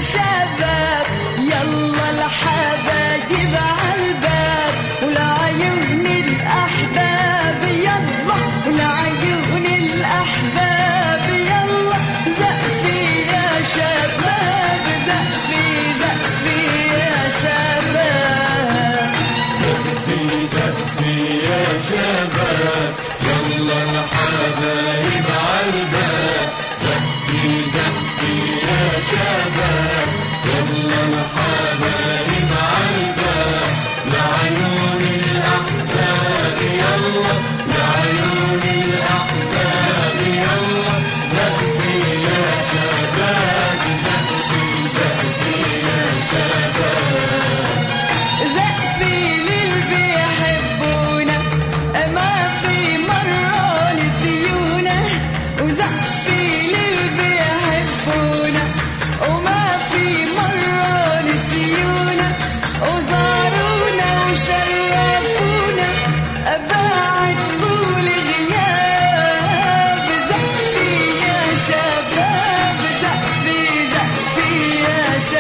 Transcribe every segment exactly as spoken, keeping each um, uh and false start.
شباب يلا الحبايب عالباب والعيون الأحباب يلا والعيون الأحباب يلا زقفي يا شباب زقفي زقفي يا شباب زقفي زقفي يا شباب يلا الحبايب عالباب زقفي زقفي يا شباب يلا الحبايب عالباب لعيون الأحباب يلا لعيون الأحباب يلا زقفي يا شباب زقفي زقفي يا شباب زقفي للي بيحبونا ما في مرة نسيونا وزقفي للي بيحبونا وما في مرة نسيونا وزارونا وشرفونا بعد طول غياب زقفي يا شباب زقفي زقفي يا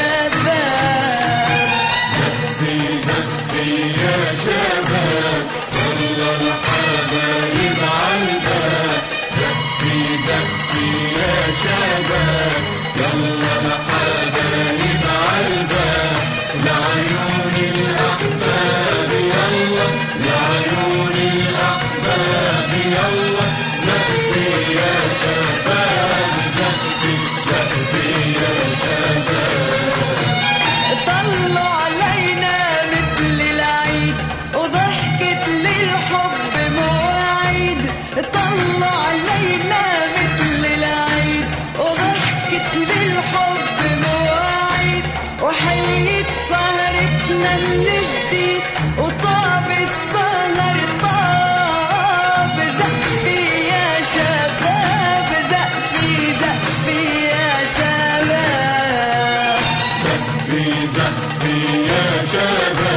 شباب زقفي زقفي يا شباب يلا الحبايب عالباب زقفي زقفي يا شباب يلا الحبايب عالباب لعيون الأحباب يلا لعيون الأحباب يلا زقفي يا شباب زقفي زقفي يا شباب طلوا علينا مثل العيد وضحكت للحب مواعيد طلوا علينا مثل العيد وضحكت للحب مواعيد وحيت سهرتنا الجديد وطاب السهر طاب زقفي يا شباب زقفي زقفي يا شباب زقفي زقفي يا شباب